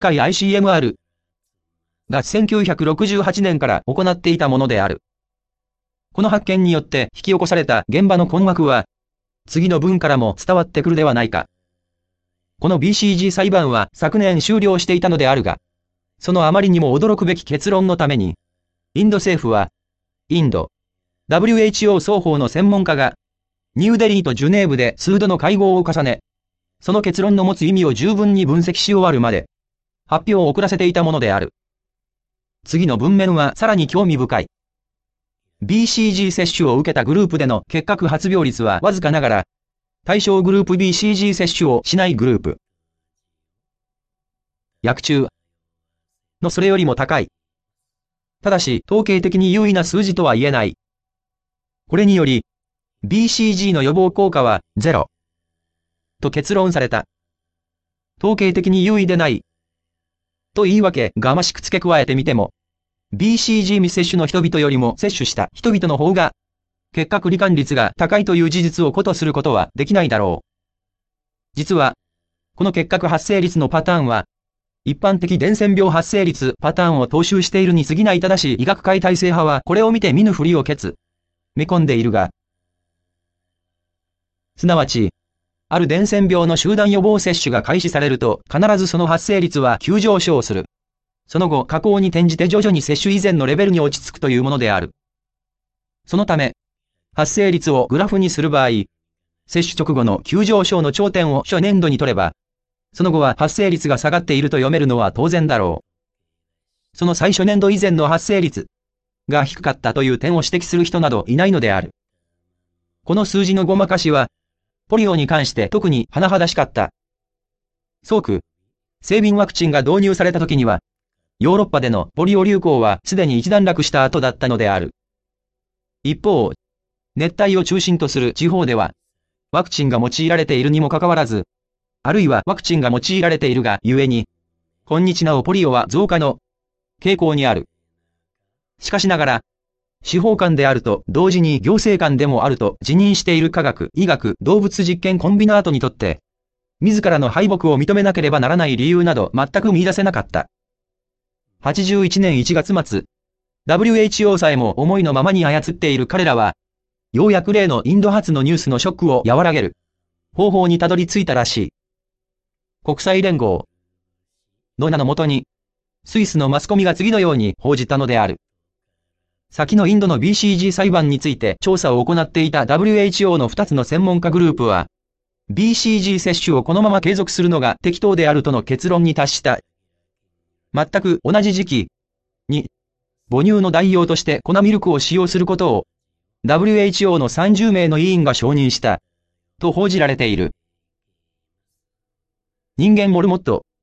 回 ICMR が1968年から行っていたものである。この発見によって引き起こされた現場の困惑は、次の文からも伝わってくるではないか。この BCG 裁判は昨年終了していたのであるが、そのあまりにも驚くべき結論のために、インド政府は、インド、WHO 双方の専門家が、ニューデリーとジュネーブで数度の会合を重ね、その結論の持つ意味を十分に分析し終わるまで、発表を遅らせていたものである。次の文面はさらに興味深い。BCG 接種を受けたグループでの結核発病率はわずかながら、対象グループ BCG 接種をしないグループ、薬中のそれよりも高い。ただし、統計的に優位な数字とは言えない。これにより、BCG の予防効果はゼロと結論された。統計的に優位でない。と言い訳がましく付け加えてみても、BCG 未接種の人々よりも接種した人々の方が、結核罹患率が高いという事実を固とすることはできないだろう。実は、この結核発生率のパターンは、一般的伝染病発生率パターンを踏襲しているに過ぎない。ただし医学界体制派はこれを見て見ぬふりを見込んでいるが、すなわち、ある伝染病の集団予防接種が開始されると必ずその発生率は急上昇する。その後、下降に転じて徐々に接種以前のレベルに落ち着くというものである。そのため、発生率をグラフにする場合、接種直後の急上昇の頂点を初年度に取れば、その後は発生率が下がっていると読めるのは当然だろう。その最初年度以前の発生率が低かったという点を指摘する人などいないのである。この数字のごまかしは、ポリオに関して特に甚だしかった。早期、性敏ワクチンが導入された時には、ヨーロッパでのポリオ流行はすでに一段落した後だったのである。一方、熱帯を中心とする地方では、ワクチンが用いられているにもかかわらず、あるいはワクチンが用いられているがゆえに、今日なおポリオは増加の傾向にある。しかしながら、司法官であると同時に行政官でもあると自認している科学、医学、動物実験コンビナートにとって、自らの敗北を認めなければならない理由など全く見出せなかった。81年1月末、WHO さえも思いのままに操っている彼らは、ようやく例のインド発のニュースのショックを和らげる方法にたどり着いたらしい。国際連合の名のもとに、スイスのマスコミが次のように報じたのである。先のインドの BCG 裁判について調査を行っていた WHO の2つの専門家グループは、BCG 接種をこのまま継続するのが適当であるとの結論に達した。全く同じ時期に、母乳の代用として粉ミルクを使用することを、WHO の30名の委員が承認した、と報じられている。人間モルモット。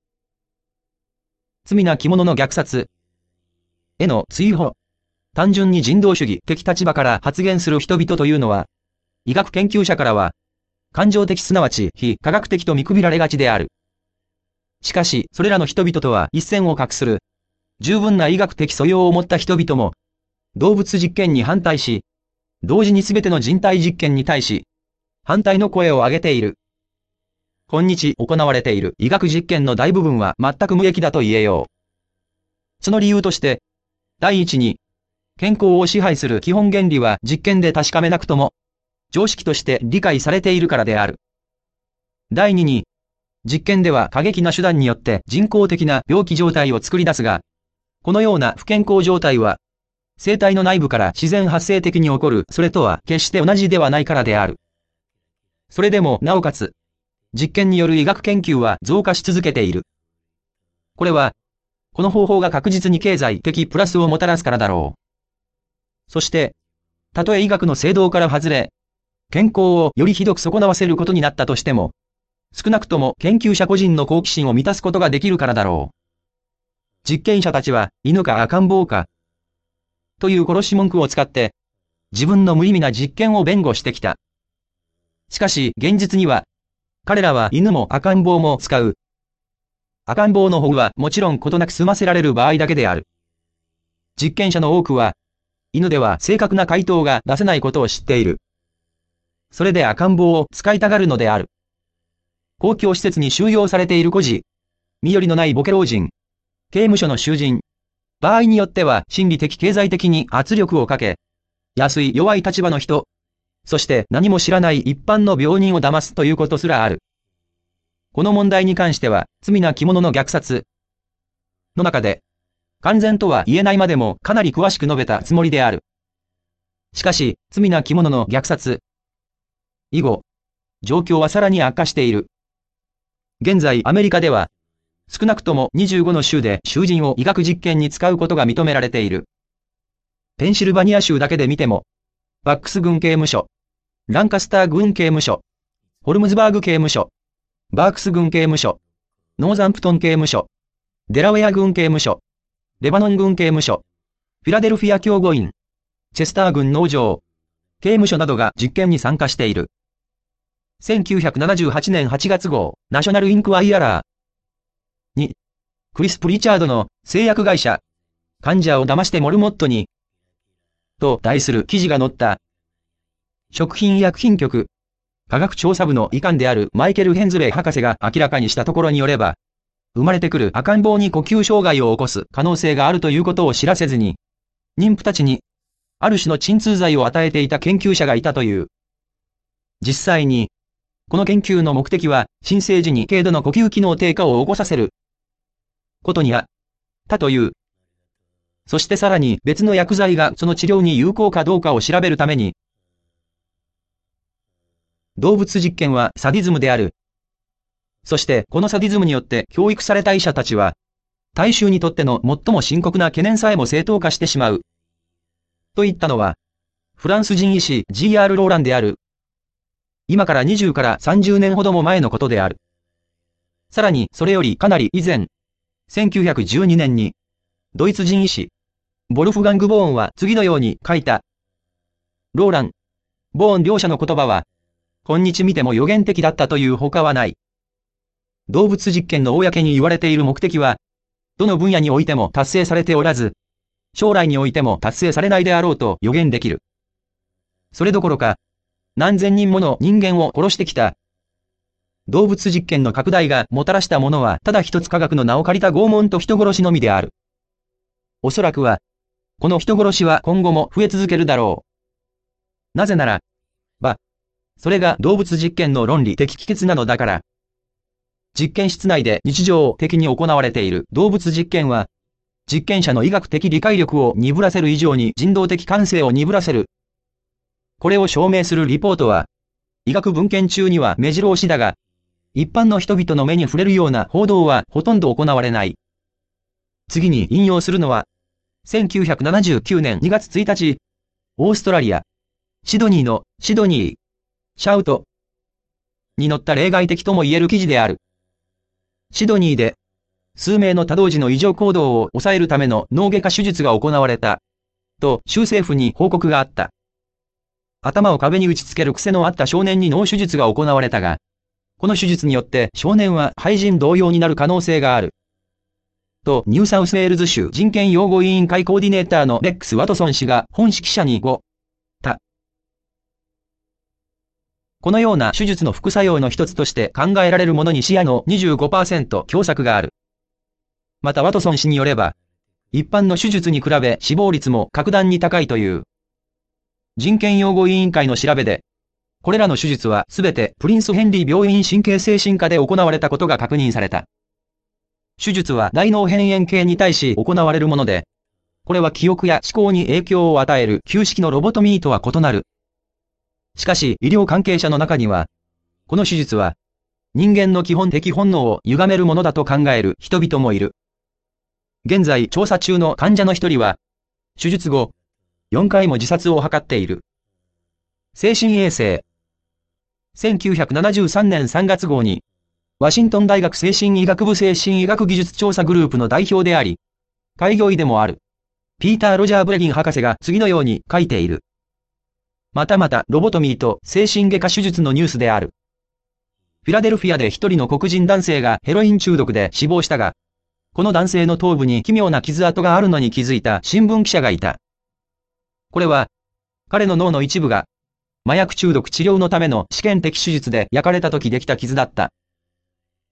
罪なき者の虐殺への追放。単純に人道主義的立場から発言する人々というのは、医学研究者からは、感情的すなわち非科学的と見くびられがちである。しかし、それらの人々とは一線を画する、十分な医学的素養を持った人々も、動物実験に反対し、同時にすべての人体実験に対し、反対の声を上げている。今日行われている医学実験の大部分は全く無益だと言えよう。その理由として、第一に、健康を支配する基本原理は実験で確かめなくとも、常識として理解されているからである。第二に、実験では過激な手段によって人工的な病気状態を作り出すが、このような不健康状態は、生体の内部から自然発生的に起こるそれとは決して同じではないからである。それでもなおかつ、実験による医学研究は増加し続けている。これは、この方法が確実に経済的プラスをもたらすからだろう。そして、たとえ医学の正道から外れ、健康をよりひどく損なわせることになったとしても、少なくとも研究者個人の好奇心を満たすことができるからだろう。実験者たちは犬か赤ん坊か、という殺し文句を使って、自分の無意味な実験を弁護してきた。しかし現実には、彼らは犬も赤ん坊も使う。赤ん坊の方はもちろん事なく済ませられる場合だけである。実験者の多くは、犬では正確な回答が出せないことを知っている。それで赤ん坊を使いたがるのである。公共施設に収容されている孤児、 身寄りのないボケ老人、刑務所の囚人、場合によっては心理的経済的に圧力をかけ、安い弱い立場の人、そして何も知らない一般の病人を騙すということすらある。この問題に関しては、罪なき者の虐殺の中で、完全とは言えないまでもかなり詳しく述べたつもりである。しかし、罪なき者の虐殺以後、状況はさらに悪化している。現在アメリカでは、少なくとも25の州で囚人を医学実験に使うことが認められている。ペンシルバニア州だけで見ても、バックス郡刑務所、ランカスター郡刑務所、ホルムズバーグ刑務所、バークス郡刑務所、ノーザンプトン刑務所、デラウェア郡刑務所、レバノン郡刑務所、フィラデルフィア共護院、チェスター郡農場、刑務所などが実験に参加している。1978年8月号、ナショナルインクワイアラー。2、クリス・プリチャードの製薬会社、患者を騙してモルモットに、と題する記事が載った。食品医薬品局、科学調査部の医官であるマイケル・ヘンズレー博士が明らかにしたところによれば、生まれてくる赤ん坊に呼吸障害を起こす可能性があるということを知らせずに、妊婦たちに、ある種の鎮痛剤を与えていた研究者がいたという。実際に、この研究の目的は、新生児に軽度の呼吸機能低下を起こさせることにあったという。そしてさらに別の薬剤がその治療に有効かどうかを調べるために、動物実験はサディズムである。そしてこのサディズムによって教育された医者たちは、大衆にとっての最も深刻な懸念さえも正当化してしまう。と言ったのは、フランス人医師 G.R. ローランである。今から20から30年ほども前のことである。さらにそれよりかなり以前、1912年に、ドイツ人医師、ボルフガング・ボーンは次のように書いた。ローラン、ボーン両者の言葉は、今日見ても予言的だったという他はない。動物実験の公に言われている目的は、どの分野においても達成されておらず、将来においても達成されないであろうと予言できる。それどころか、何千人もの人間を殺してきた。動物実験の拡大がもたらしたものはただ一つ科学の名を借りた拷問と人殺しのみである。おそらくは、この人殺しは今後も増え続けるだろう。なぜなら、それが動物実験の論理的帰結なのだから。実験室内で日常的に行われている動物実験は、実験者の医学的理解力を鈍らせる以上に人道的感性を鈍らせる。これを証明するリポートは、医学文献中には目白押しだが、一般の人々の目に触れるような報道はほとんど行われない。次に引用するのは、1979年2月1日、オーストラリア、シドニーのシドニー、シャウトに載った例外的とも言える記事である。シドニーで、数名の多動児の異常行動を抑えるための脳外科手術が行われた、と州政府に報告があった。頭を壁に打ちつける癖のあった少年に脳手術が行われたが、この手術によって少年は廃人同様になる可能性がある。とニューサウスウェールズ州人権擁護委員会コーディネーターのレックス・ワトソン氏が本誌記者に語った。このような手術の副作用の一つとして考えられるものに視野の 25% 狭窄がある。またワトソン氏によれば、一般の手術に比べ死亡率も格段に高いという。人権擁護委員会の調べで、これらの手術はすべてプリンスヘンリー病院神経精神科で行われたことが確認された。手術は大脳辺縁系に対し行われるもので、これは記憶や思考に影響を与える旧式のロボトミーとは異なる。しかし医療関係者の中には、この手術は人間の基本的本能を歪めるものだと考える人々もいる。現在調査中の患者の一人は、手術後、4回も自殺を図っている。精神衛生。1973年3月号に、ワシントン大学精神医学部精神医学技術調査グループの代表であり、開業医でもある、ピーター・ロジャー・ブレギン博士が次のように書いている。またまたロボトミーと精神外科手術のニュースである。フィラデルフィアで一人の黒人男性がヘロイン中毒で死亡したが、この男性の頭部に奇妙な傷跡があるのに気づいた新聞記者がいた。これは、彼の脳の一部が、麻薬中毒治療のための試験的手術で焼かれた時できた傷だった。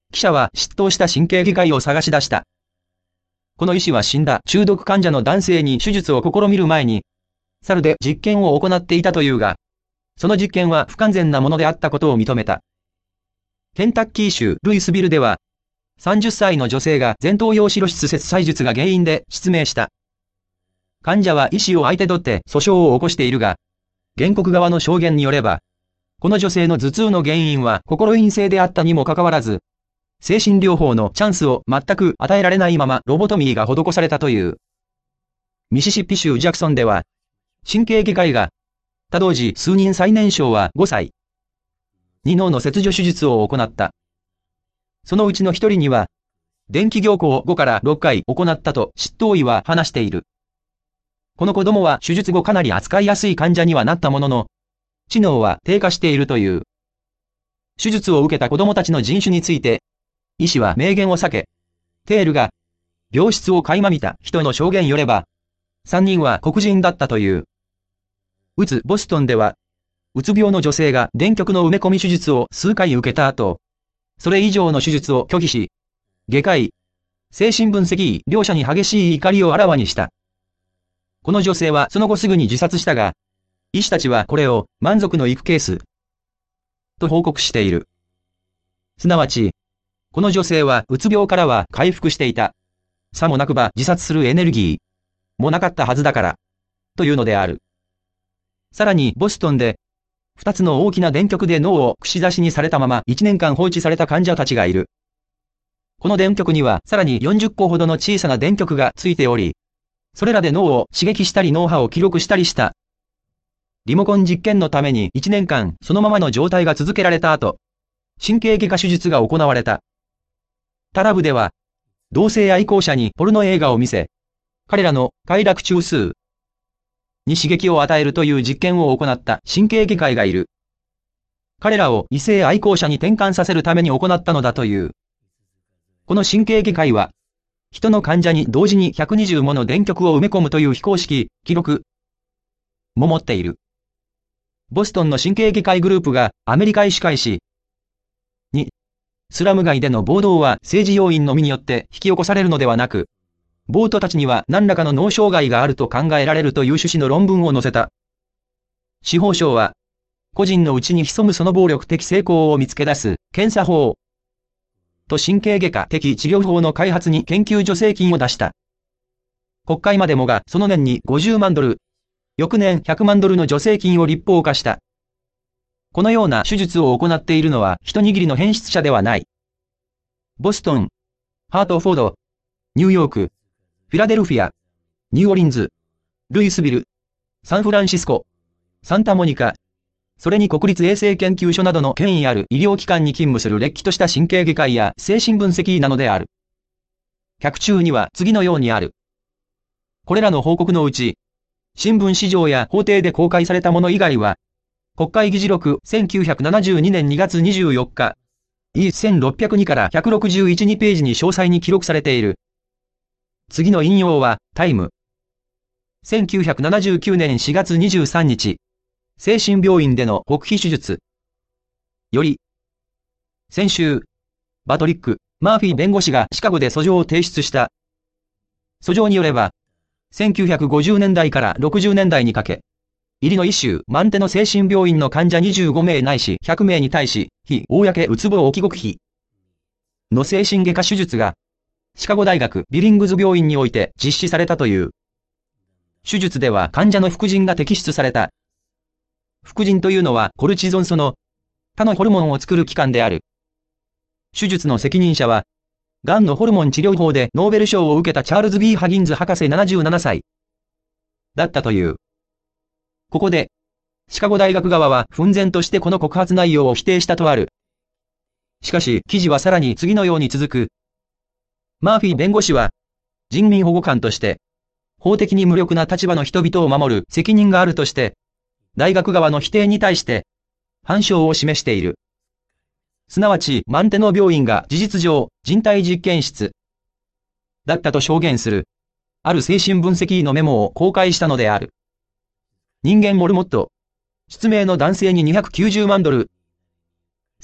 記者は執刀した神経外科医を探し出した。この医師は死んだ中毒患者の男性に手術を試みる前に、猿で実験を行っていたというが、その実験は不完全なものであったことを認めた。ケンタッキー州ルイスビルでは、30歳の女性が前頭葉白質切砕術が原因で失明した。患者は医師を相手取って訴訟を起こしているが、原告側の証言によれば、この女性の頭痛の原因は心因性であったにもかかわらず、精神療法のチャンスを全く与えられないままロボトミーが施されたという。ミシシッピ州ジャクソンでは、神経外科医が、他同時数人最年少は5歳。2脳の切除手術を行った。そのうちの1人には、電気凝固を5から6回行ったと執刀医は話している。この子供は手術後かなり扱いやすい患者にはなったものの、知能は低下しているという。手術を受けた子供たちの人種について、医師は明言を避け、テールが、病室を垣間見た人の証言によれば、3人は黒人だったという。ボストンでは、うつ病の女性が電極の埋め込み手術を数回受けた後、それ以上の手術を拒否し、外科医、精神分析医両者に激しい怒りをあらわにした。この女性はその後すぐに自殺したが、医師たちはこれを満足のいくケースと報告している。すなわち、この女性はうつ病からは回復していた。さもなくば自殺するエネルギーもなかったはずだから、というのである。さらにボストンで、2つの大きな電極で脳を串刺しにされたまま1年間放置された患者たちがいる。この電極にはさらに40個ほどの小さな電極がついており、それらで脳を刺激したり脳波を記録したりした。リモコン実験のために1年間そのままの状態が続けられた後、神経外科手術が行われた。タラブでは、同性愛好者にポルノ映画を見せ、彼らの快楽中枢に刺激を与えるという実験を行った神経外科医がいる。彼らを異性愛好者に転換させるために行ったのだという。この神経外科医は、人の患者に同時に120もの電極を埋め込むという非公式記録も持っている。ボストンの神経外科医グループがアメリカ医師会し、2、スラム街での暴動は政治要因のみによって引き起こされるのではなく、暴徒たちには何らかの脳障害があると考えられるという趣旨の論文を載せた。司法省は、個人のうちに潜むその暴力的成功を見つけ出す検査法と神経外科的治療法の開発に研究助成金を出した。国会までもがその年に50万ドル、翌年100万ドルの助成金を立法化した。このような手術を行っているのは一握りの変質者ではない。ボストン、ハートフォード、ニューヨーク、フィラデルフィア、ニューオリンズ、ルイスビル、サンフランシスコ、サンタモニカ、それに国立衛生研究所などの権威ある医療機関に勤務するれっきとした神経外科医や精神分析医なのである。脚注には次のようにある。これらの報告のうち、新聞市場や法廷で公開されたもの以外は、国会議事録1972年2月24日、E1602から161ページに詳細に記録されている。次の引用は、タイム。1979年4月23日、精神病院での極秘手術。より、先週、バトリック・マーフィー弁護士がシカゴで訴状を提出した。訴状によれば、1950年代から60年代にかけ、イリノイ州マンテの精神病院の患者25名ないし100名に対し、非公うつ病置き極秘の精神外科手術が、シカゴ大学ビリングズ病院において実施されたという。手術では患者の副腎が摘出された。副腎というのはコルチゾン素の他のホルモンを作る器官である。手術の責任者は、がんのホルモン治療法でノーベル賞を受けたチャールズ・ B・ ハギンズ博士77歳だったという。ここで、シカゴ大学側は憤然としてこの告発内容を否定したとある。しかし、記事はさらに次のように続く。マーフィー弁護士は、人民保護官として、法的に無力な立場の人々を守る責任があるとして、大学側の否定に対して、反証を示している。すなわち、マンテノ病院が事実上、人体実験室だったと証言する、ある精神分析医のメモを公開したのである。人間モルモット、失明の男性に290万ドル。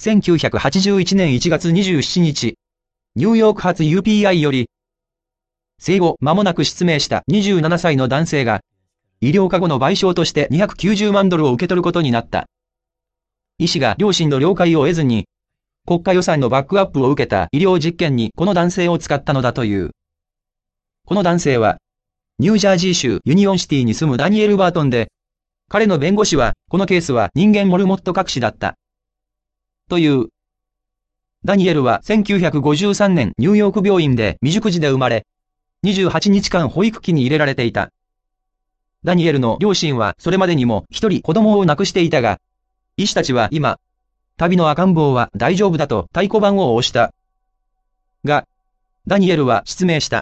1981年1月27日、ニューヨーク発 UPI より、生後間もなく失明した27歳の男性が、医療過誤の賠償として290万ドルを受け取ることになった。医師が両親の了解を得ずに、国家予算のバックアップを受けた医療実験にこの男性を使ったのだという。この男性は、ニュージャージー州ユニオンシティに住むダニエル・バートンで、彼の弁護士は、このケースは人間モルモット隠しだった。という。ダニエルは1953年ニューヨーク病院で未熟児で生まれ、28日間保育器に入れられていた。ダニエルの両親はそれまでにも一人子供を亡くしていたが、医師たちは今、旅の赤ん坊は大丈夫だと太鼓判を押した。が、ダニエルは失明した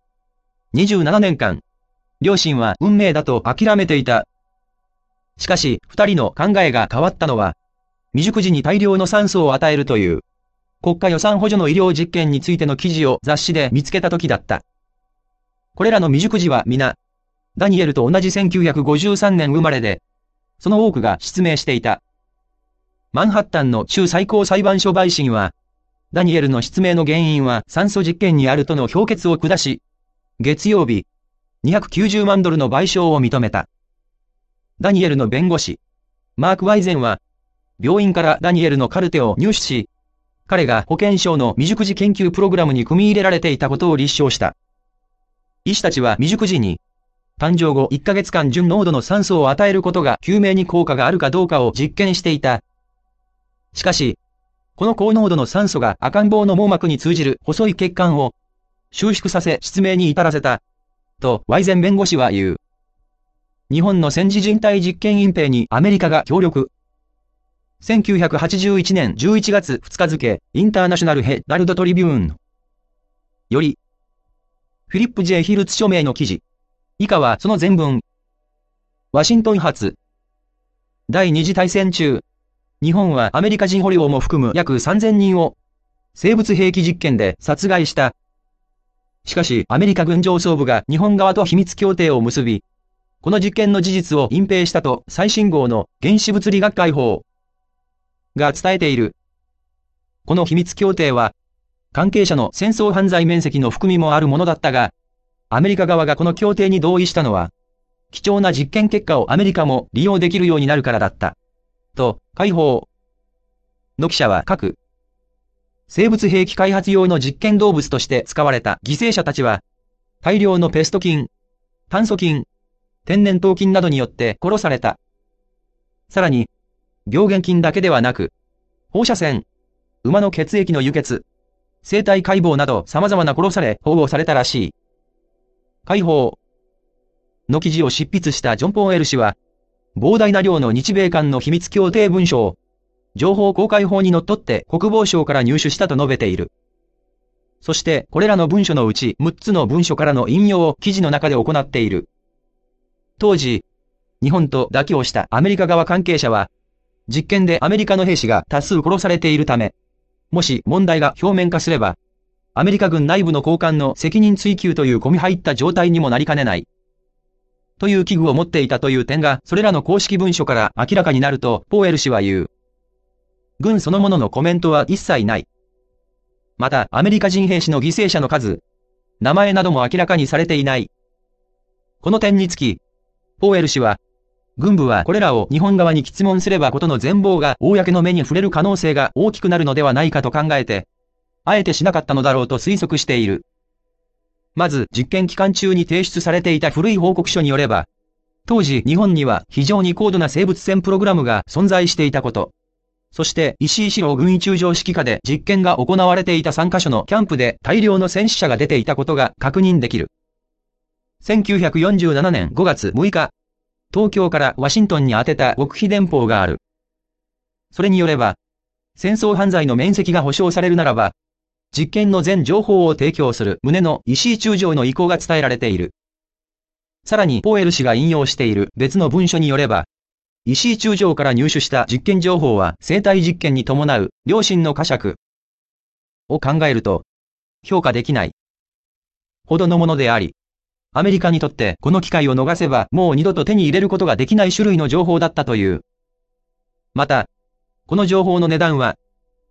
。27年間、両親は運命だと諦めていた。しかし、二人の考えが変わったのは、未熟児に大量の酸素を与えるという、国家予算補助の医療実験についての記事を雑誌で見つけた時だった。これらの未熟児は皆、ダニエルと同じ1953年生まれで、その多くが失明していた。マンハッタンの州最高裁判所陪審は、ダニエルの失明の原因は酸素実験にあるとの評決を下し、月曜日、290万ドルの賠償を認めた。ダニエルの弁護士、マーク・ワイゼンは、病院からダニエルのカルテを入手し、彼が保健省の未熟児研究プログラムに組み入れられていたことを立証した。医師たちは未熟児に、誕生後1ヶ月間純濃度の酸素を与えることが救命に効果があるかどうかを実験していた。しかし、この高濃度の酸素が赤ん坊の網膜に通じる細い血管を収縮させ失明に至らせた、とワイゼン弁護士は言う。日本の戦時人体実験隠蔽にアメリカが協力。1981年11月2日付、インターナショナルヘラルドトリビューンより、フィリップ・J. ヒルツ署名の記事。以下はその全文。ワシントン発。第二次大戦中、日本はアメリカ人捕虜も含む約3000人を生物兵器実験で殺害した。しかし、アメリカ軍上層部が日本側と秘密協定を結び、この実験の事実を隠蔽したと最新号の原子物理学会報が伝えている。この秘密協定は、関係者の戦争犯罪面積の含みもあるものだったが、アメリカ側がこの協定に同意したのは、貴重な実験結果をアメリカも利用できるようになるからだった。と、会報の記者は書く。生物兵器開発用の実験動物として使われた犠牲者たちは、大量のペスト菌、炭疽菌、天然痘菌などによって殺された。さらに、病原菌だけではなく、放射線、馬の血液の輸血、生体解剖など様々な殺され、保護されたらしい。会報の記事を執筆したジョン・ポーエル氏は、膨大な量の日米間の秘密協定文書を、情報公開法にのっとって国防省から入手したと述べている。そして、これらの文書のうち6つの文書からの引用を記事の中で行っている。当時、日本と妥協したアメリカ側関係者は、実験でアメリカの兵士が多数殺されているため、もし問題が表面化すれば、アメリカ軍内部の高官の責任追及という込み入った状態にもなりかねない。という危惧を持っていたという点が、それらの公式文書から明らかになると、ポーエル氏は言う。軍そのもののコメントは一切ない。また、アメリカ人兵士の犠牲者の数、名前なども明らかにされていない。この点につき、ポーエル氏は、軍部はこれらを日本側に詰問すればことの全貌が公の目に触れる可能性が大きくなるのではないかと考えて、あえてしなかったのだろうと推測している。まず、実験期間中に提出されていた古い報告書によれば、当時日本には非常に高度な生物戦プログラムが存在していたこと。そして、石井四郎軍医中将指揮下で実験が行われていた3カ所のキャンプで大量の戦死者が出ていたことが確認できる。1947年5月6日、東京からワシントンに宛てた極秘電報がある。それによれば、戦争犯罪の免責が保障されるならば、実験の全情報を提供する旨の石井中将の意向が伝えられている。さらに、ポーエル氏が引用している別の文書によれば、石井中将から入手した実験情報は生体実験に伴う良心の呵責を考えると、評価できないほどのものであり、アメリカにとってこの機会を逃せばもう二度と手に入れることができない種類の情報だったという。また、この情報の値段は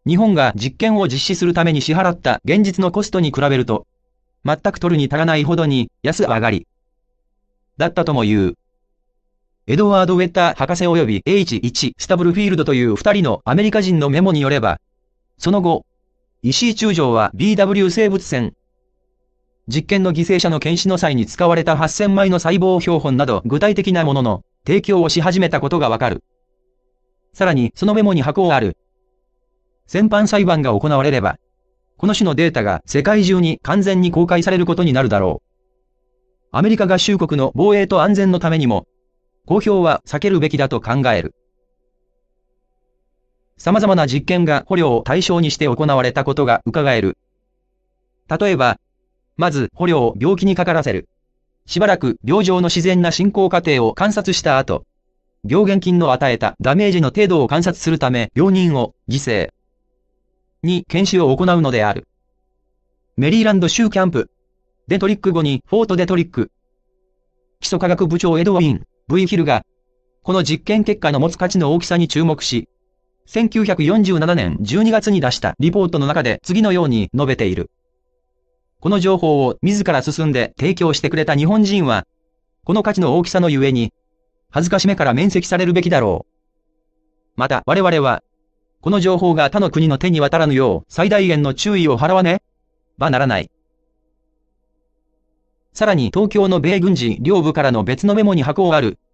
日本が実験を実施するために支払った現実のコストに比べると、全く取るに足らないほどに安上がりだったとも言う。エドワード・ウェッター博士及び H1 スタブルフィールドという2人のアメリカ人のメモによれば、その後、石井中将は BW 生物線、実験の犠牲者の検視の際に使われた8000枚の細胞標本など具体的なものの提供をし始めたことがわかる。さらにそのメモに箱をある。戦犯裁判が行われれば、この種のデータが世界中に完全に公開されることになるだろう。アメリカ合衆国の防衛と安全のためにも、公表は避けるべきだと考える。様々な実験が捕虜を対象にして行われたことが伺える。例えば、まず捕虜を病気にかからせる。しばらく病状の自然な進行過程を観察した後、病原菌の与えたダメージの程度を観察するため病人を犠牲に研修を行うのである。メリーランド州キャンプ、デトリック後にフォートデトリック。基礎科学部長エドワィン、V. ヒルが、この実験結果の持つ価値の大きさに注目し、1947年12月に出したリポートの中で次のように述べている。この情報を自ら進んで提供してくれた日本人は、この価値の大きさのゆえに、恥ずかしめから免責されるべきだろう。また我々は、この情報が他の国の手に渡らぬよう最大限の注意を払わねばならない。さらに東京の米軍事両部からの別のメモに箱がある。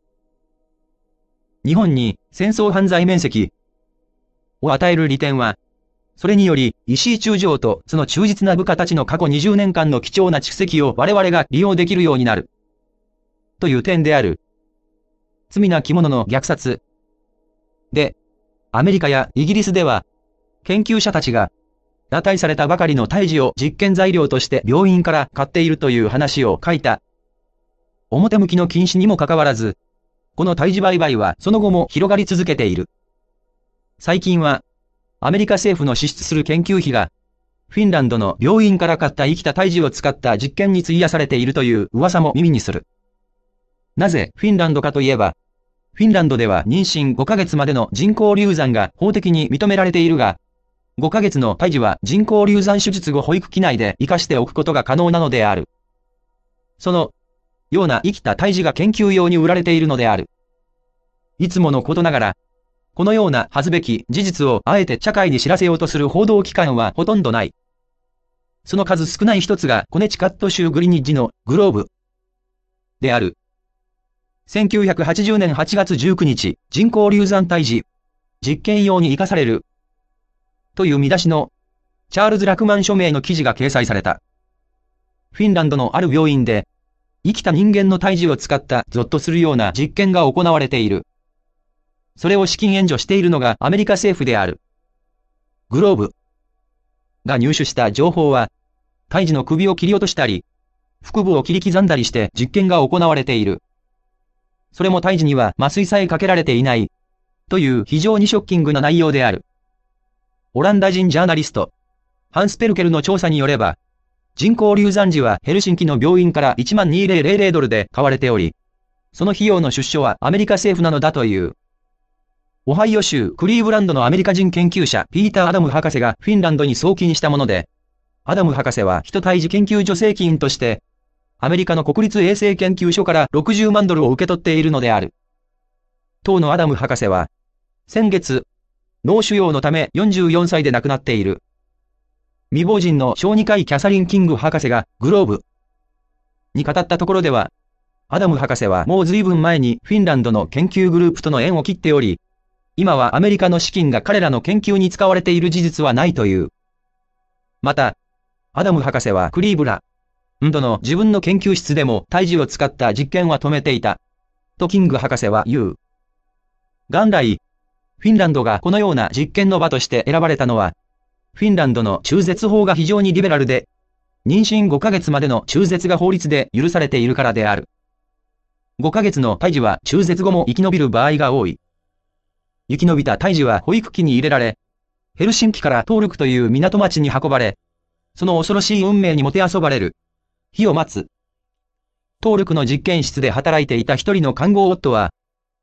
日本に戦争犯罪免責を与える利点は、それにより石井中将とその忠実な部下たちの過去20年間の貴重な蓄積を我々が利用できるようになる。という点である。罪なき者の虐殺。で、アメリカやイギリスでは、研究者たちが、裸体されたばかりの胎児を実験材料として病院から買っているという話を書いた。表向きの禁止にもかかわらず、この胎児売買はその後も広がり続けている。最近は、アメリカ政府の支出する研究費が、フィンランドの病院から買った生きた胎児を使った実験に費やされているという噂も耳にする。なぜフィンランドかといえば、フィンランドでは妊娠5ヶ月までの人工流産が法的に認められているが、5ヶ月の胎児は人工流産手術後保育器内で生かしておくことが可能なのである。そのような生きた胎児が研究用に売られているのである。いつものことながら、このような恥ずべき事実をあえて社会に知らせようとする報道機関はほとんどない。その数少ない一つがコネチカット州グリニッジのグローブである。1980年8月19日、人工流産胎児、実験用に生かされる。という見出しの、チャールズ・ラクマン署名の記事が掲載された。フィンランドのある病院で、生きた人間の胎児を使ったゾッとするような実験が行われている。それを資金援助しているのがアメリカ政府である。グローブが入手した情報は、胎児の首を切り落としたり、腹部を切り刻んだりして実験が行われている。それも胎児には麻酔さえかけられていない。という非常にショッキングな内容である。オランダ人ジャーナリスト、ハンス・ペルケルの調査によれば、人工流産時はヘルシンキの病院から$12,000で買われており、その費用の出所はアメリカ政府なのだという。オハイオ州クリーブランドのアメリカ人研究者ピーター・アダム博士がフィンランドに送金したもので、アダム博士は人胎児研究助成金として、アメリカの国立衛生研究所から$60万を受け取っているのである。当のアダム博士は、先月、脳腫瘍のため44歳で亡くなっている。未亡人の小児科医キャサリン・キング博士がグローブに語ったところでは、アダム博士はもう随分前にフィンランドの研究グループとの縁を切っており、今はアメリカの資金が彼らの研究に使われている事実はないという。また、アダム博士はクリーブランドの自分の研究室でも胎児を使った実験は止めていた。とキング博士は言う。元来、フィンランドがこのような実験の場として選ばれたのは、フィンランドの中絶法が非常にリベラルで、妊娠5ヶ月までの中絶が法律で許されているからである。5ヶ月の胎児は中絶後も生き延びる場合が多い。生き延びた胎児は保育器に入れられ、ヘルシンキからトールクという港町に運ばれ、その恐ろしい運命にもてあそばれる。日を待つ。トールクの実験室で働いていた一人の看護夫は、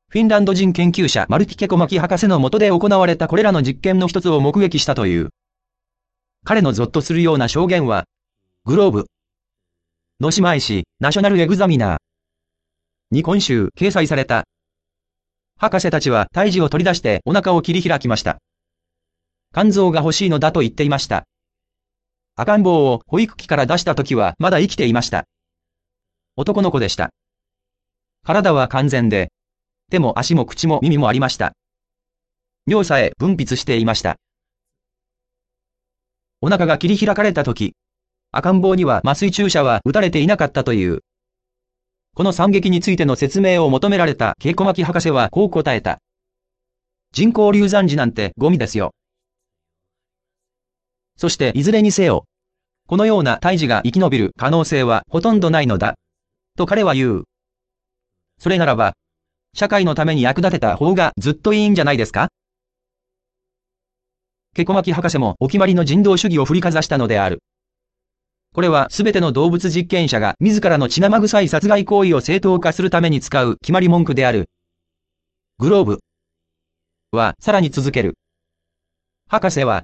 フィンランド人研究者マルティ・ケコマキ博士の下で行われたこれらの実験の一つを目撃したという。彼のゾッとするような証言は、グローブの姉妹誌ナショナルエグザミナーに今週掲載された。博士たちは胎児を取り出してお腹を切り開きました。肝臓が欲しいのだと言っていました。赤ん坊を保育器から出した時はまだ生きていました。男の子でした。体は完全で、手も足も口も耳もありました。尿さえ分泌していました。お腹が切り開かれた時、赤ん坊には麻酔注射は打たれていなかったという。この惨劇についての説明を求められたケイコマキ博士はこう答えた。人工流産児なんてゴミですよ。そしていずれにせよ、このような胎児が生き延びる可能性はほとんどないのだ。と彼は言う。それならば、社会のために役立てた方がずっといいんじゃないですか？ケコマキ博士もお決まりの人道主義を振りかざしたのである。これはすべての動物実験者が自らの血生臭い殺害行為を正当化するために使う決まり文句である。グローブはさらに続ける。博士は